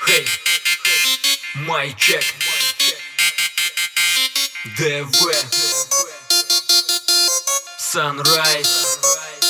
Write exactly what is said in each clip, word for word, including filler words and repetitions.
Хей, май чек, ДВ, Sunrise.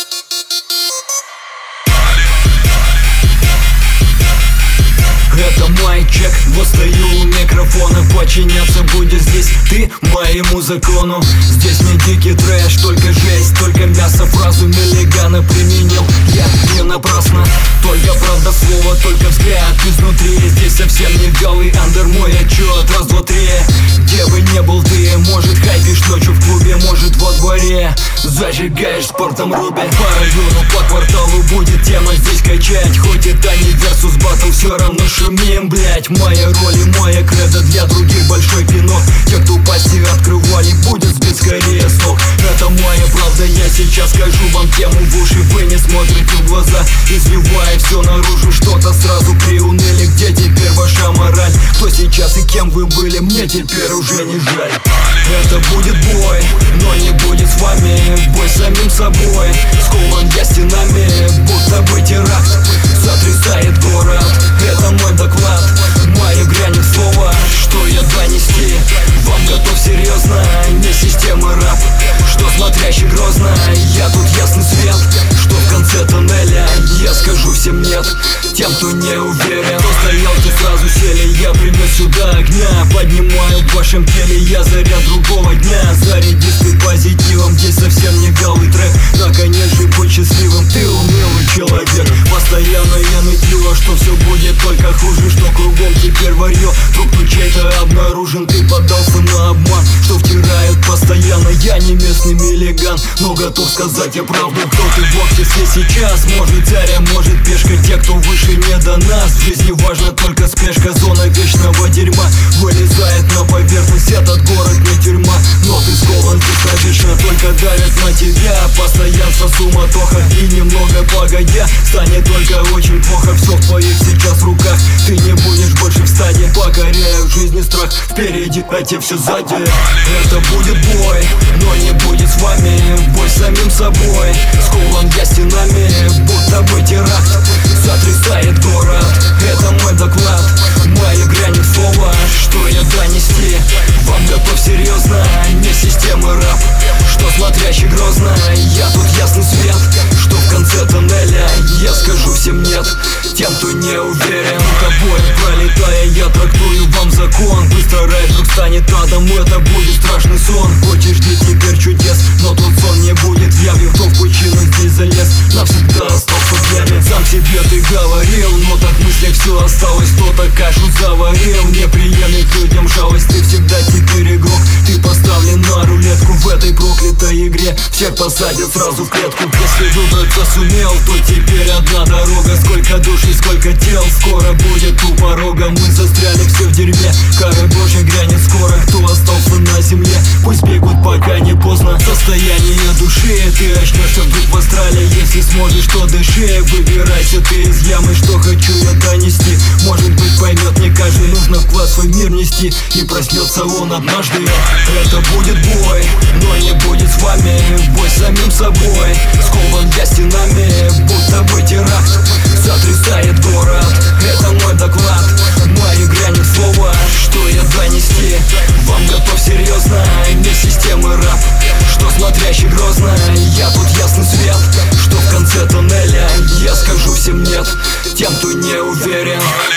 Это май чек, вот стою у микрофона. Подчиняться будешь здесь ты моему закону. Здесь не дикий трэш, только жесть, только мясо. Фразу Миллигана применил я не напрасно. Только правда слова, только взгляд изнутри. Здесь совсем не вялый андер, мой отчет. Раз, два, три. Где бы не был ты, может хайпишь ночью в клубе, может во дворе зажигаешь спортом руби. По району, по кварталу будет тема здесь качать. Хоть это не версус батл, все равно шумим, блять. Моя роль и моя кредо для других большой пинок. Те, кто пасти открывали, будет сбит скорее с ног. Это моя правда, я сейчас скажу вам тему в уши. Вы не смотрите в глаза, изливая все наружу. Что-то сразу приуныли, где теперь ваша мораль? Кто сейчас и кем вы были, мне теперь уже не жаль. Это будет бой, но не будет с вами. Бой с самим собой, скован я стенами, будто бы теракт сотрясает город. Это мой доклад, моя грянет слова. Что я донести, вам готов серьезно, не система раб, что смотрящий грозно. Я тут ясный свет, что в конце тоннеля. Я скажу всем нет, тем, кто не уверен. Кто стоял, те сразу сели, я принес сюда огня. Поднимаю в вашем теле я заряд другого дня. Зарядись ты позитивом, здесь совсем не вялый трек. Наконец же будь счастливым, ты унылый человек. Постоянно я нытила, что все будет только хуже, что кругом теперь варьё. Труп тут чей-то обнаружен, ты поддался на обман, что втирают постоянно. Я не местный Миллиган, но готов сказать я правду. Кто ты в обществе сейчас, может царь, а может пешка. Те, кто выше, не до нас, в жизни важна только спешка. Зона вечного дерьма вылезает на поверхность. Этот город не тюрьма, но ты скован, ты навечно. Только давят на тебя постоянство, суматоха. И немного погодя станет только очень плохо. Все в твоих сейчас руках, ты не будешь больше в стаде. Покоряю в жизни страх впереди, а те все сзади. Это будет бой, но не будет с вами. Бой с самим собой, скован я стенами, будто бы теракт сотрясает город. Это мой доклад, моя грянет слова. Что я донести, вам готов серьезно, не система раб, что смотрящий грозно. Я тут ясный свет, что в конце тоннеля. Я скажу всем нет, тем, кто не уверен. Тобой пролетая, я трактую вам закон. Быстро рай вдруг станет адом, это будет страшный сон. Хочешь жди теперь чудес, но тот сон не будет явью. Кто в пучину здесь залез, навсегда остался в яме. Сам себе ты говорил, но так в мыслях все осталось. Кто-то кашу заварил, неприемлет людям жалость. Ты всегда теперь игрок, ты поставлен на рулетку в этой проклятой игре. Всех посадят сразу в клетку. Если выбраться сумел, то теперь одна дорога. Сколько душ и сколько тел скоро будет у порога. Мы застряли все в дерьме, кара Божья грянет скоро. Кто остался на земле, пусть бегут, пока не поздно. Состояние души, ты очнешься вдруг в астрале. Если сможешь, то дыши, выбирайся ты из ямы. Что хочу я донести, может быть поймет не каждый. Нужно вклад в свой мир нести, и проснется он однажды. Это будет бой, но не будет с вами. Бой с самим собой, скован я стенами, будто бы теракт сотрясает город. Это мой доклад, мои грянет слова. Что я донести, вам готов серьезно, не системы раб, что смотрящий грозно. Я тут ясный свет, что в конце тоннеля. Я скажу всем нет, тем, кто не уверен.